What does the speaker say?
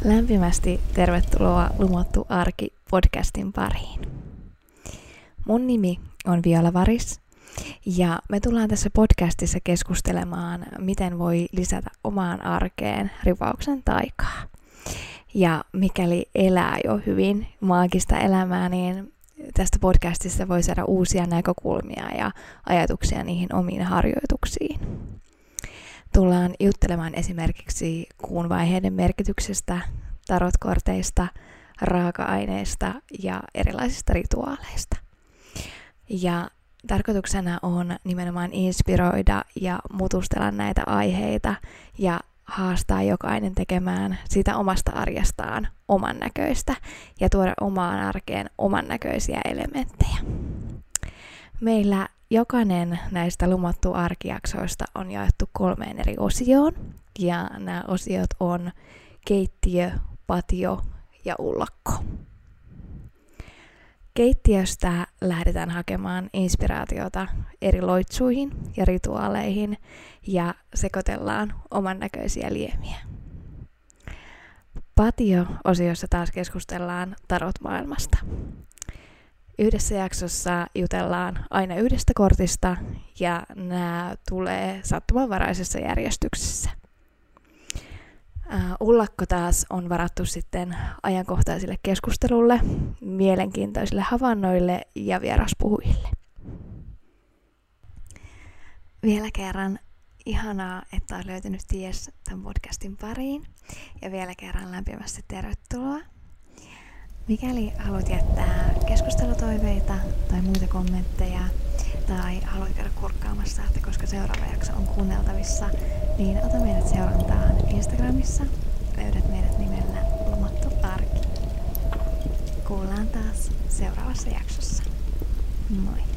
Lämpimästi tervetuloa Lumottu arki podcastin pariin. Mun nimi on Viola Varis ja me tullaan tässä podcastissa keskustelemaan, miten voi lisätä omaan arkeen ripauksen taikaa. Ja mikäli elää jo hyvin maagista elämää, niin tästä podcastista voi saada uusia näkökulmia ja ajatuksia niihin omiin harjoituksiin. Tullaan juttelemaan esimerkiksi kuun vaiheiden merkityksestä, tarotkorteista, raaka-aineista ja erilaisista rituaaleista. Ja tarkoituksena on nimenomaan inspiroida ja mutustella näitä aiheita ja haastaa jokainen tekemään siitä omasta arjestaan oman näköistä ja tuoda omaan arkeen oman näköisiä elementtejä. Meillä jokainen näistä Lumottu arkijaksoista on jaettu 3 eri osioon, ja nämä osiot on keittiö, patio ja ullakko. Keittiöstä lähdetään hakemaan inspiraatiota eri loitsuihin ja rituaaleihin ja sekoitellaan oman näköisiä liemiä. Patio-osiossa taas keskustellaan tarot-maailmasta. Yhdessä jaksossa jutellaan aina yhdestä kortista ja nämä tulee sattumanvaraisessa järjestyksessä. Ullakko taas on varattu sitten ajankohtaisille keskustelulle, mielenkiintoisille havainnoille ja vieraspuhujille. Vielä kerran ihanaa, että olet löytänyt ties tämän podcastin pariin ja vielä kerran lämpimästi tervetuloa. Mikäli haluat jättää keskustelutoiveita tai muita kommentteja tai haluat käydä kurkkaamassa, että koska seuraava jakso on kuunneltavissa, niin ota meidät seurantaan Instagramissa. Löydät meidät nimellä Lumottu arki. Kuullaan taas seuraavassa jaksossa. Moi!